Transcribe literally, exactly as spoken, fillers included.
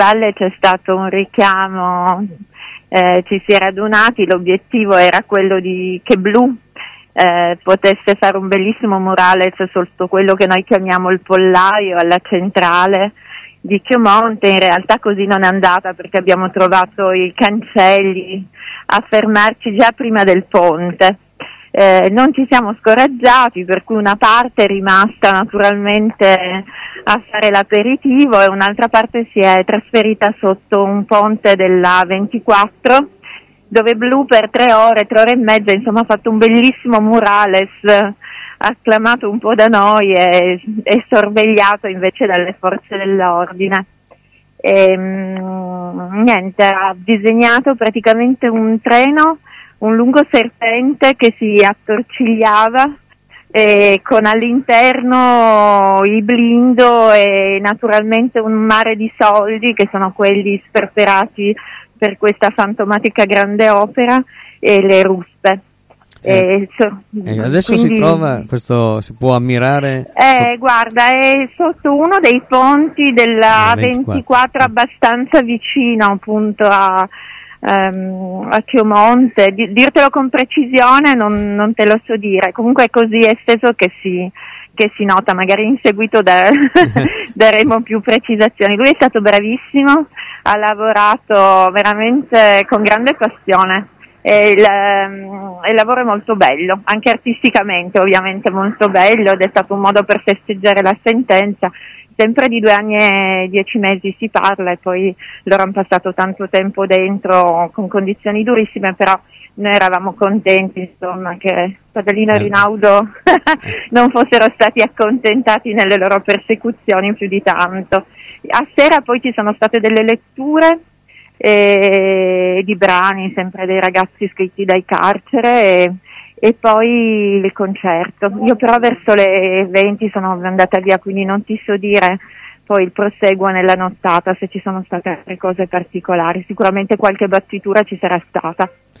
spalle c'è stato un richiamo, eh, ci si è radunati, l'obiettivo era quello di che Blu eh, potesse fare un bellissimo murales sotto quello che noi chiamiamo il pollaio alla centrale di Chiomonte. In realtà così non è andata, perché abbiamo trovato i cancelli a fermarci già prima del ponte. Eh, non ci siamo scoraggiati, per cui una parte è rimasta naturalmente a fare l'aperitivo e un'altra parte si è trasferita sotto un ponte della ventiquattro, dove Blu per tre ore, tre ore e mezza, insomma ha fatto un bellissimo murales, acclamato un po' da noi e, e sorvegliato invece dalle forze dell'ordine. E, mh, niente, ha disegnato praticamente un treno, un lungo serpente che si attorcigliava, eh, con all'interno il blindo e naturalmente un mare di soldi, che sono quelli sperperati per questa fantomatica grande opera, e le ruspe. Eh, e, so, e adesso quindi, si trova, questo si può ammirare? Eh, guarda, è sotto uno dei ponti della ventiquattro. ventiquattro, abbastanza vicino appunto a Um, a Chiomonte. Di, dirtelo con precisione non, non te lo so dire, comunque è così esteso che si, che si nota, magari in seguito da, daremo più precisazioni. Lui è stato bravissimo, ha lavorato veramente con grande passione e il, um, il lavoro è molto bello, anche artisticamente ovviamente molto bello, ed è stato un modo per festeggiare la sentenza. Sempre di due anni e dieci mesi si parla, e poi loro hanno passato tanto tempo dentro con condizioni durissime, però noi eravamo contenti, insomma, che Padalino e Rinaudo non fossero stati accontentati nelle loro persecuzioni più di tanto. A sera poi ci sono state delle letture eh, di brani, sempre dei ragazzi scritti dai carcere, e E poi il concerto. Io però verso le venti sono andata via, quindi non ti so dire poi il proseguo nella nottata, se ci sono state altre cose particolari. Sicuramente qualche battitura ci sarà stata.